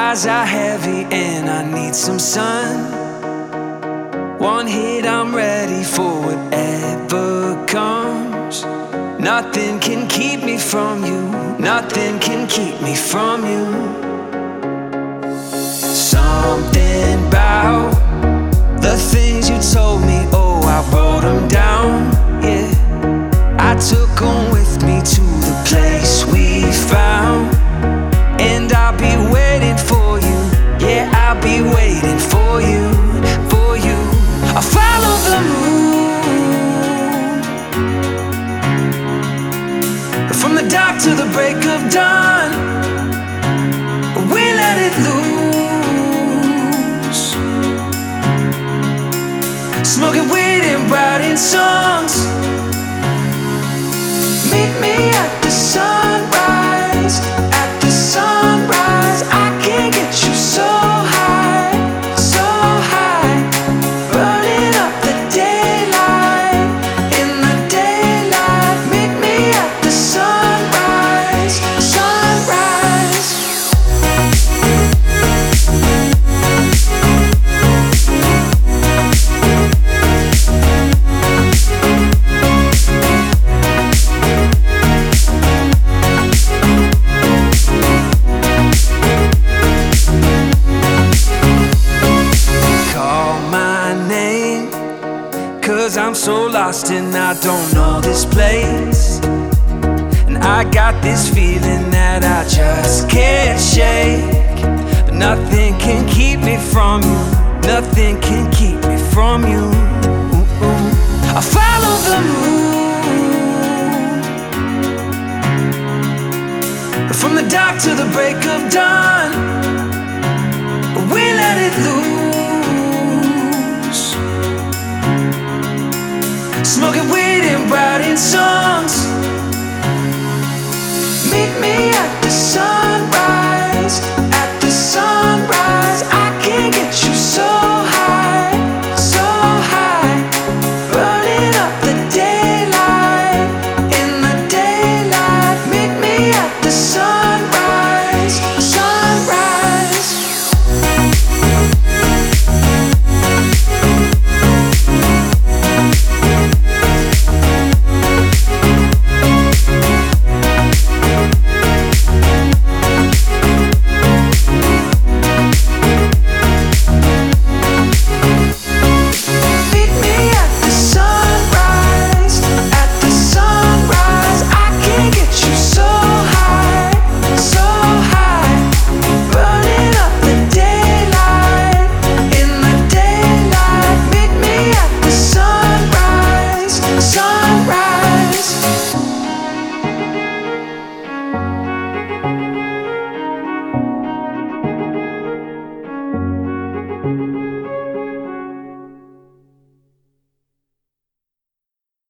eyes are heavy and I need some sun. One hit, I'm ready for whatever comes. Nothing can keep me from you. Nothing can keep me from you. Something about the things you told me, oh, I wrote them down, yeah. I took them with me to the place we found. And I'll be waiting for you, yeah, I'll be waiting for you, for you. I'll follow the moon from the dark to the break of dawn. We let it loose, smoking weed and writing songs. Meet me at the sunrise, at the sunrise. I can't get you so high, so high. Burning up the daylight, in the daylight. Meet me at the sunrise, sunrise. Cause I'm so lost and I don't know this place. And I got this feeling that I just can't shake. But nothing can keep me from you. Nothing can keep me from you. I follow the moon from the dark to the break of dawn. We let